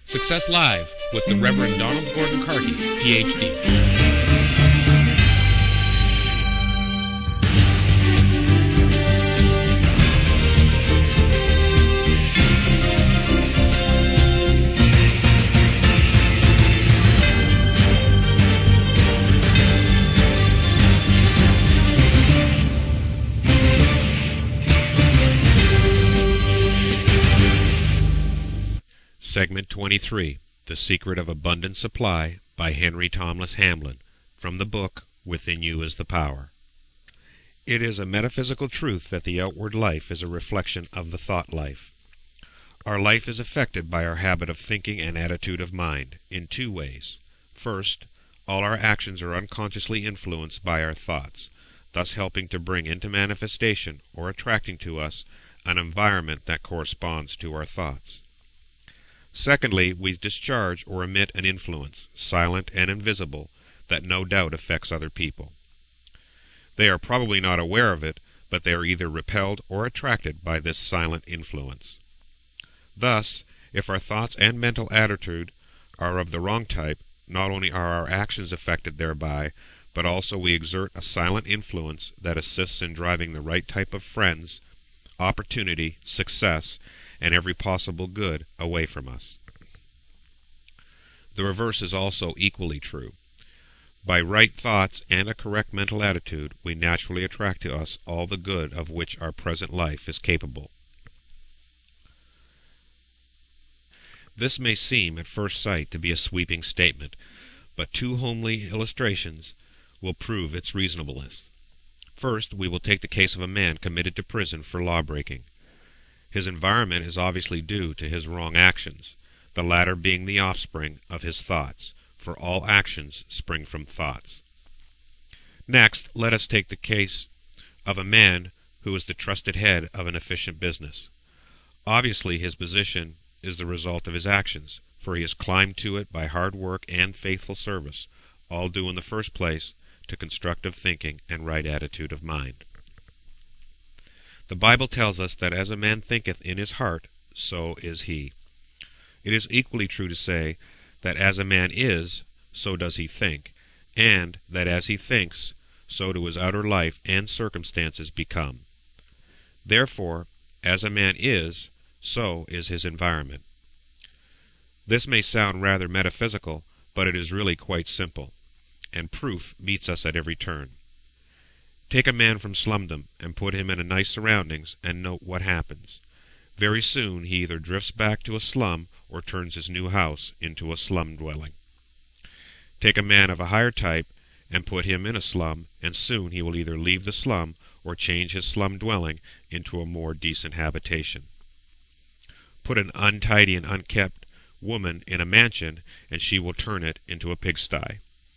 Success Live with the Reverend Donald Gordon Carty, Ph.D. Segment 23, The Secret of Abundant Supply, by Henry Thomas Hamlin, from the book Within You is the Power. It is a metaphysical truth that the outward life is a reflection of the thought life. Our life is affected by our habit of thinking and attitude of mind, in two ways. First, all our actions are unconsciously influenced by our thoughts, thus helping to bring into manifestation, or attracting to us, an environment that corresponds to our thoughts. Secondly, we discharge or emit an influence, silent and invisible, that no doubt affects other people. They are probably not aware of it, but they are either repelled or attracted by this silent influence. Thus, if our thoughts and mental attitude are of the wrong type, not only are our actions affected thereby, but also we exert a silent influence that assists in driving the right type of friends, opportunity, success, and every possible good away from us. The reverse is also equally true. By right thoughts and a correct mental attitude, we naturally attract to us all the good of which our present life is capable. This may seem at first sight to be a sweeping statement, but two homely illustrations will prove its reasonableness. First, we will take the case of a man committed to prison for law-breaking. His environment is obviously due to his wrong actions, the latter being the offspring of his thoughts, for all actions spring from thoughts. Next, let us take the case of a man who is the trusted head of an efficient business. Obviously, his position is the result of his actions, for he has climbed to it by hard work and faithful service, all due in the first place to constructive thinking and right attitude of mind. The Bible tells us that as a man thinketh in his heart, so is he. It is equally true to say that as a man is, so does he think, and that as he thinks, so do his outer life and circumstances become. Therefore, as a man is, so is his environment. This may sound rather metaphysical, but it is really quite simple, and proof meets us at every turn. Take a man from slumdom and put him in nice surroundings, and note what happens. Very soon he either drifts back to a slum or turns his new house into a slum dwelling. Take a man of a higher type and put him in a slum, and soon he will either leave the slum or change his slum dwelling into a more decent habitation. Put an untidy and unkempt woman in a mansion, and she will turn it into a pigsty.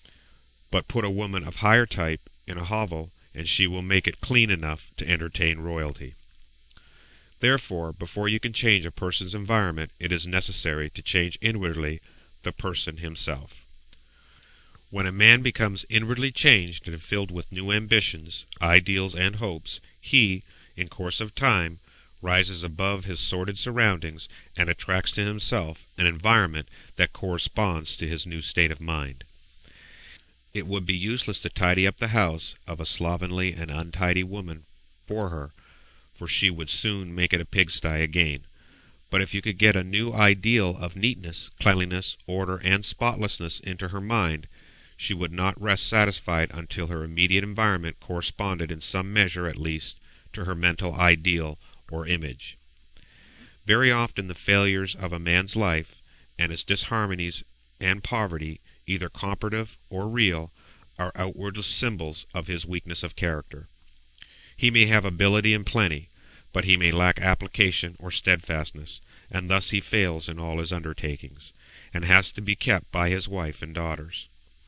But put a woman of higher type in a hovel, and she will make it clean enough to entertain royalty. Therefore, before you can change a person's environment, it is necessary to change inwardly the person himself. When a man becomes inwardly changed and filled with new ambitions, ideals, and hopes, he, in course of time, rises above his sordid surroundings and attracts to himself an environment that corresponds to his new state of mind. It would be useless to tidy up the house of a slovenly and untidy woman for her, for she would soon make it a pigsty again. But if you could get a new ideal of neatness, cleanliness, order, and spotlessness into her mind, she would not rest satisfied until her immediate environment corresponded in some measure at least to her mental ideal or image. Very often the failures of a man's life, and his disharmonies and poverty, either comparative or real, are outward symbols of his weakness of character. He may have ability in plenty, but he may lack application or steadfastness, and thus he fails in all his undertakings, and has to be kept by his wife and daughters.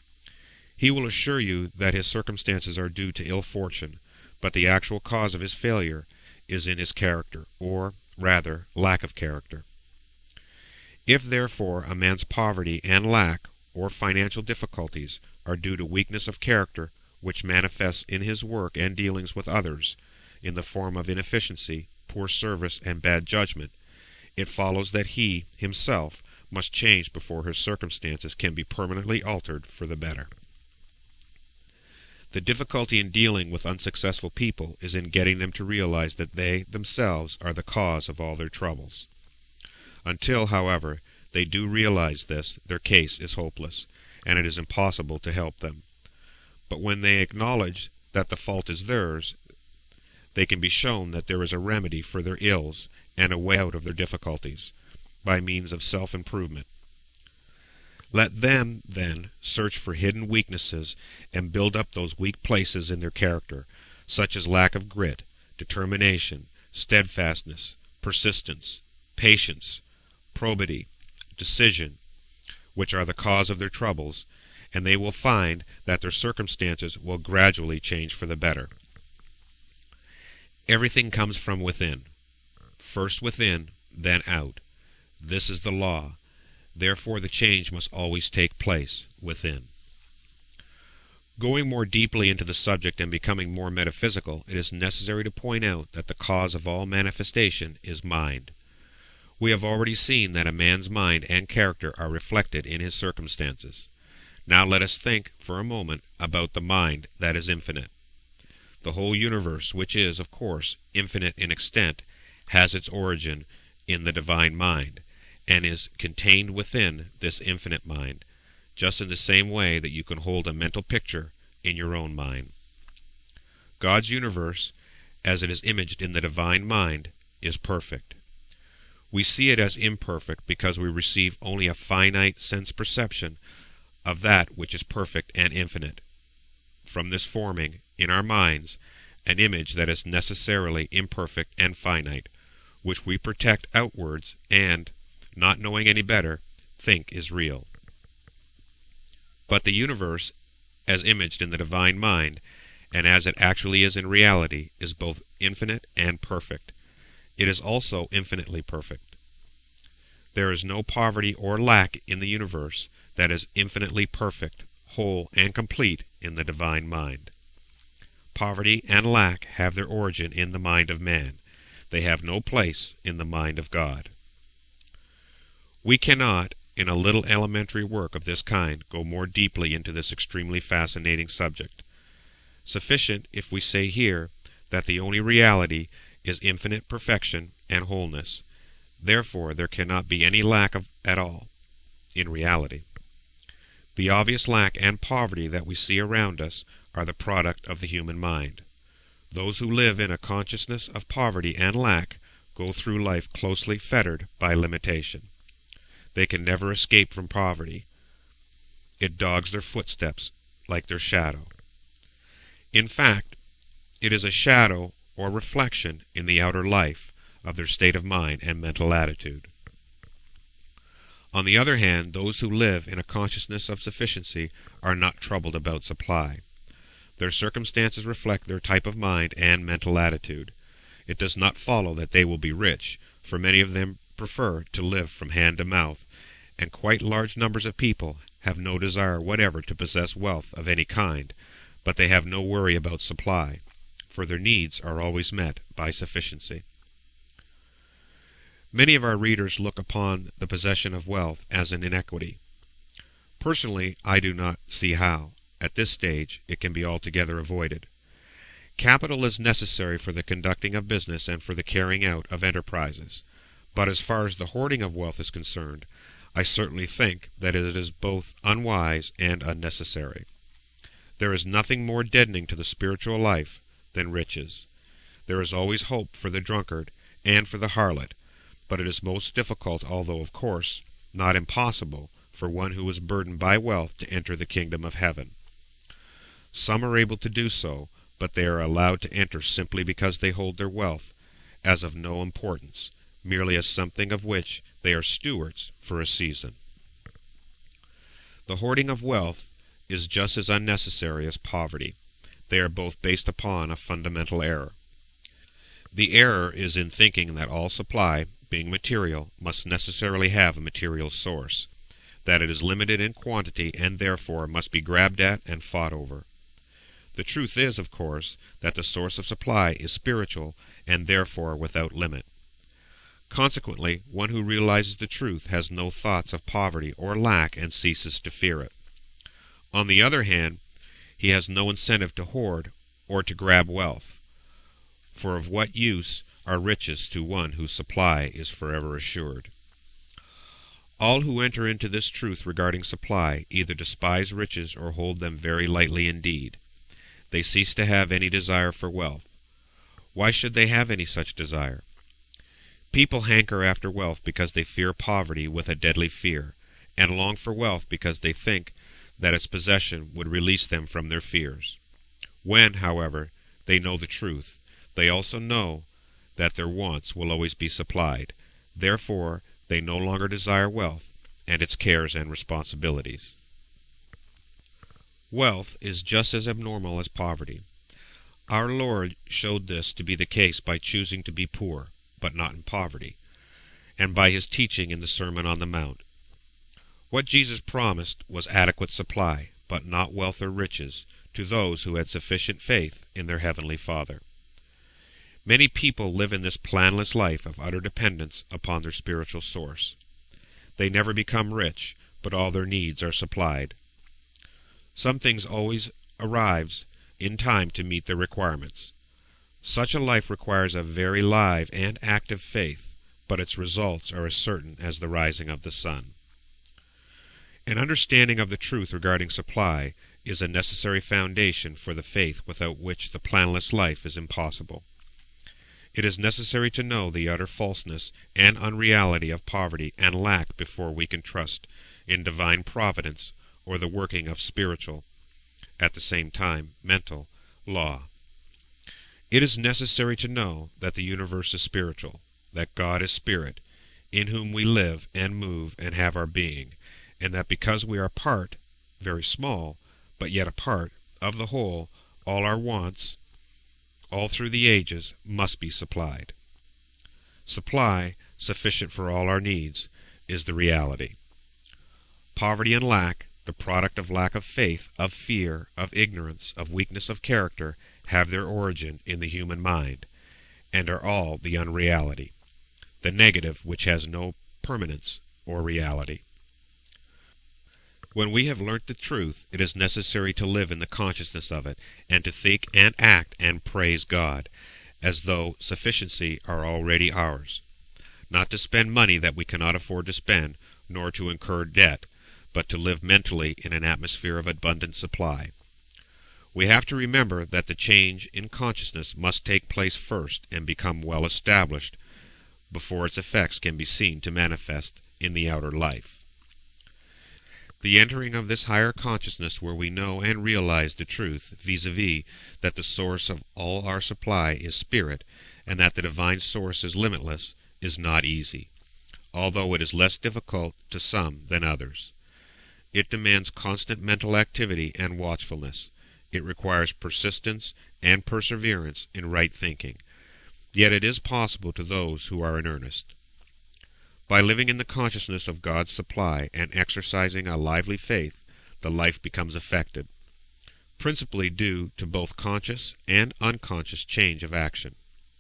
He will assure you that his circumstances are due to ill fortune, but the actual cause of his failure is in his character, or, rather, lack of character. If, therefore, a man's poverty and lack, or financial difficulties, are due to weakness of character, which manifests in his work and dealings with others, in the form of inefficiency, poor service, and bad judgment, it follows that he, himself, must change before her circumstances can be permanently altered for the better. The difficulty in dealing with unsuccessful people is in getting them to realize that they themselves are the cause of all their troubles. Until, however, they do realize this, their case is hopeless, and it is impossible to help them. But when they acknowledge that the fault is theirs, they can be shown that there is a remedy for their ills and a way out of their difficulties, by means of self-improvement. Let them, then, search for hidden weaknesses and build up those weak places in their character, such as lack of grit, determination, steadfastness, persistence, patience, probity, decision, which are the cause of their troubles, and they will find that their circumstances will gradually change for the better. Everything comes from within. First within, then out. This is the law. Therefore the change must always take place within. Going more deeply into the subject and becoming more metaphysical, it is necessary to point out that the cause of all manifestation is mind. We have already seen that a man's mind and character are reflected in his circumstances. Now let us think for a moment about the mind that is infinite. The whole universe, which is, of course, infinite in extent, has its origin in the divine mind, and is contained within this infinite mind, just in the same way that you can hold a mental picture in your own mind. God's universe, as it is imaged in the divine mind, is perfect. We see it as imperfect because we receive only a finite sense perception of that which is perfect and infinite, from this forming, in our minds, an image that is necessarily imperfect and finite, which we project outwards and, not knowing any better, think is real. But the universe, as imaged in the divine mind, and as it actually is in reality, is both infinite and perfect. It is also infinitely perfect. There is no poverty or lack in the universe that is infinitely perfect, whole, and complete in the divine mind. Poverty and lack have their origin in the mind of man. They have no place in the mind of God. We cannot, in a little elementary work of this kind, go more deeply into this extremely fascinating subject. Sufficient if we say here that the only reality is infinite perfection and wholeness. Therefore there cannot be any lack at all in reality. The obvious lack and poverty that we see around us are the product of the human mind. Those who live in a consciousness of poverty and lack go through life closely fettered by limitation. They can never escape from poverty. It dogs their footsteps like their shadow. In fact, it is a shadow or reflection in the outer life of their state of mind and mental attitude. On the other hand, those who live in a consciousness of sufficiency are not troubled about supply. Their circumstances reflect their type of mind and mental attitude. It does not follow that they will be rich, for many of them prefer to live from hand to mouth, and quite large numbers of people have no desire whatever to possess wealth of any kind, but they have no worry about supply, for their needs are always met by sufficiency. Many of our readers look upon the possession of wealth as an inequity. Personally, I do not see how, at this stage, it can be altogether avoided. Capital is necessary for the conducting of business and for the carrying out of enterprises. But as far as the hoarding of wealth is concerned, I certainly think that it is both unwise and unnecessary. There is nothing more deadening to the spiritual life than riches. There is always hope for the drunkard and for the harlot, but it is most difficult, although, of course, not impossible, for one who is burdened by wealth to enter the kingdom of heaven. Some are able to do so, but they are allowed to enter simply because they hold their wealth as of no importance, merely as something of which they are stewards for a season. The hoarding of wealth is just as unnecessary as poverty. They are both based upon a fundamental error. The error is in thinking that all supply, being material, must necessarily have a material source, that it is limited in quantity and therefore must be grabbed at and fought over. The truth is, of course, that the source of supply is spiritual and therefore without limit. Consequently, one who realizes the truth has no thoughts of poverty or lack and ceases to fear it. On the other hand, he has no incentive to hoard or to grab wealth. For of what use are riches to one whose supply is forever assured? All who enter into this truth regarding supply either despise riches or hold them very lightly indeed. They cease to have any desire for wealth. Why should they have any such desire? People hanker after wealth because they fear poverty with a deadly fear, and long for wealth because they think that its possession would release them from their fears. When, however, they know the truth, they also know that their wants will always be supplied. Therefore, they no longer desire wealth and its cares and responsibilities. Wealth is just as abnormal as poverty. Our Lord showed this to be the case by choosing to be poor, but not in poverty, and by his teaching in the Sermon on the Mount. What Jesus promised was adequate supply, but not wealth or riches, to those who had sufficient faith in their Heavenly Father. Many people live in this planless life of utter dependence upon their spiritual source. They never become rich, but all their needs are supplied. Some things always arrives in time to meet their requirements. Such a life requires a very live and active faith, but its results are as certain as the rising of the sun. An understanding of the truth regarding supply is a necessary foundation for the faith without which the planless life is impossible. It is necessary to know the utter falseness and unreality of poverty and lack before we can trust in divine providence or the working of spiritual, at the same time mental, law. It is necessary to know that the universe is spiritual, that God is spirit, in whom we live and move and have our being, and that because we are part, very small, but yet a part, of the whole, all our wants, all through the ages, must be supplied. Supply, sufficient for all our needs, is the reality. Poverty and lack, the product of lack of faith, of fear, of ignorance, of weakness of character, have their origin in the human mind, and are all the unreality, the negative which has no permanence or reality. When we have learnt the truth, it is necessary to live in the consciousness of it, and to think and act and praise God, as though sufficiency are already ours. Not to spend money that we cannot afford to spend, nor to incur debt, but to live mentally in an atmosphere of abundant supply. We have to remember that the change in consciousness must take place first and become well established before its effects can be seen to manifest in the outer life. The entering of this higher consciousness where we know and realize the truth, vis-a-vis that the source of all our supply is spirit, and that the divine source is limitless, is not easy, although it is less difficult to some than others. It demands constant mental activity and watchfulness. It requires persistence and perseverance in right thinking. Yet it is possible to those who are in earnest. By living in the consciousness of God's supply and exercising a lively faith, the life becomes effective, principally due to both conscious and unconscious change of action.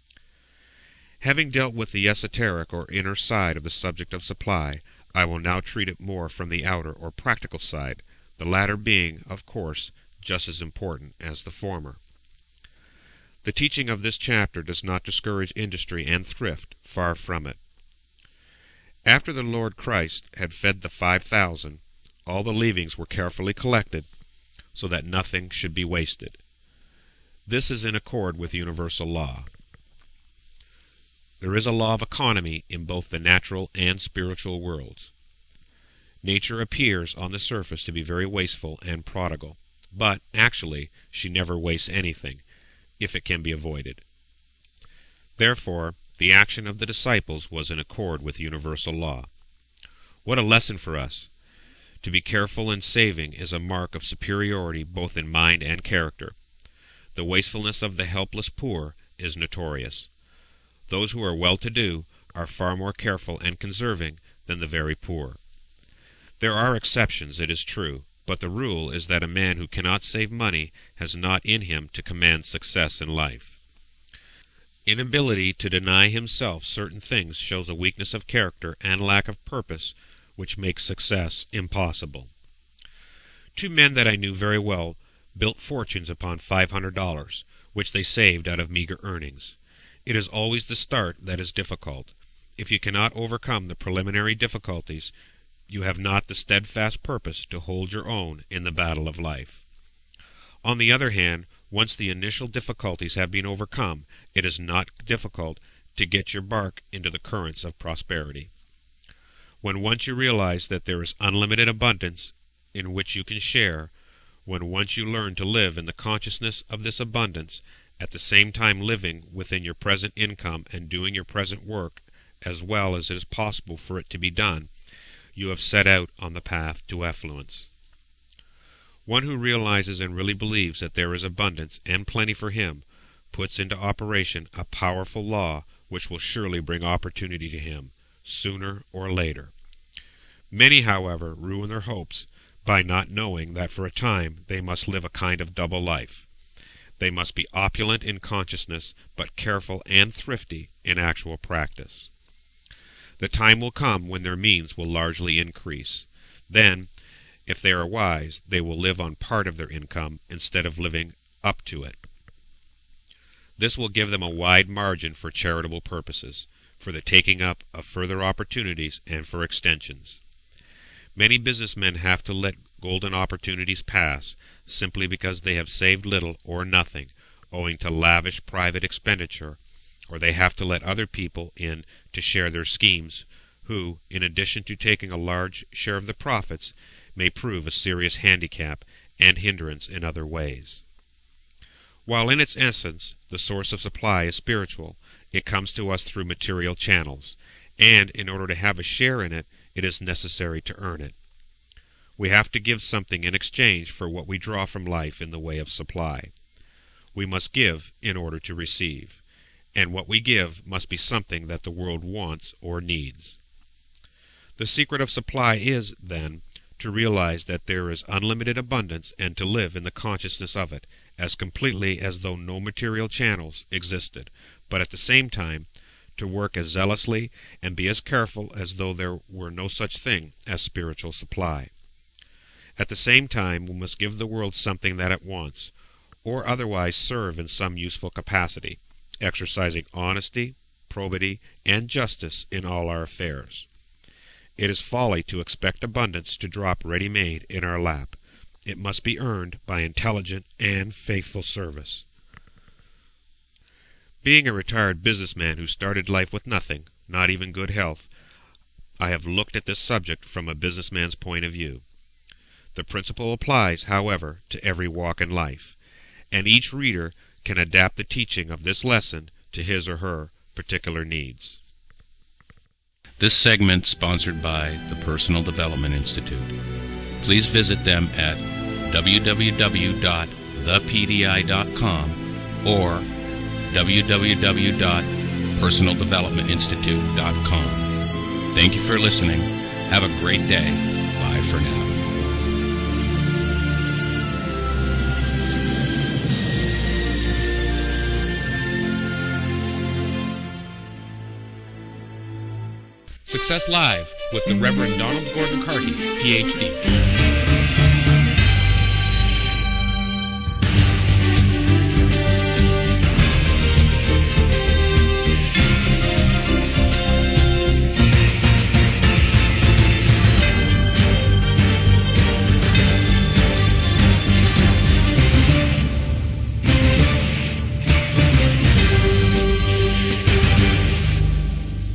Having dealt with the esoteric or inner side of the subject of supply, I will now treat it more from the outer or practical side, the latter being, of course, just as important as the former. The teaching of this chapter does not discourage industry and thrift, far from it. After the Lord Christ had fed the 5,000, all the leavings were carefully collected, so that nothing should be wasted. This is in accord with universal law. There is a law of economy in both the natural and spiritual worlds. Nature appears on the surface to be very wasteful and prodigal, but, actually, she never wastes anything, if it can be avoided. Therefore, the action of the disciples was in accord with universal law. What a lesson for us! To be careful and saving is a mark of superiority both in mind and character. The wastefulness of the helpless poor is notorious. Those who are well-to-do are far more careful and conserving than the very poor. There are exceptions, it is true, but the rule is that a man who cannot save money has not in him to command success in life. Inability to deny himself certain things shows a weakness of character and lack of purpose which makes success impossible. Two men that I knew very well built fortunes upon $500, which they saved out of meager earnings. It is always the start that is difficult. If you cannot overcome the preliminary difficulties, you have not the steadfast purpose to hold your own in the battle of life. On the other hand, once the initial difficulties have been overcome, it is not difficult to get your bark into the currents of prosperity. When once you realize that there is unlimited abundance in which you can share, when once you learn to live in the consciousness of this abundance, at the same time living within your present income and doing your present work as well as it is possible for it to be done, you have set out on the path to affluence. One who realizes and really believes that there is abundance and plenty for him puts into operation a powerful law which will surely bring opportunity to him, sooner or later. Many, however, ruin their hopes by not knowing that for a time they must live a kind of double life. They must be opulent in consciousness, but careful and thrifty in actual practice. The time will come when their means will largely increase. Then, if they are wise, they will live on part of their income instead of living up to it. This will give them a wide margin for charitable purposes, for the taking up of further opportunities, and for extensions. Many businessmen have to let golden opportunities pass simply because they have saved little or nothing, owing to lavish private expenditure, or they have to let other people in to share their schemes, who, in addition to taking a large share of the profits, may prove a serious handicap and hindrance in other ways. While in its essence the source of supply is spiritual, it comes to us through material channels, and in order to have a share in it, it is necessary to earn it. We have to give something in exchange for what we draw from life in the way of supply. We must give in order to receive, and what we give must be something that the world wants or needs. The secret of supply is, then, to realize that there is unlimited abundance and to live in the consciousness of it, as completely as though no material channels existed, but at the same time to work as zealously and be as careful as though there were no such thing as spiritual supply. At the same time we must give the world something that it wants, or otherwise serve in some useful capacity, exercising honesty, probity, and justice in all our affairs. It is folly to expect abundance to drop ready-made in our lap. It must be earned by intelligent and faithful service. Being a retired businessman who started life with nothing, not even good health, I have looked at this subject from a businessman's point of view. The principle applies, however, to every walk in life, and each reader can adapt the teaching of this lesson to his or her particular needs. This segment sponsored by the Personal Development Institute. Please visit them at www.thepdi.com or www.personaldevelopmentinstitute.com. Thank you for listening. Have a great day. Bye for now. Success Live with the Reverend Donald Gordon Carty, Ph.D.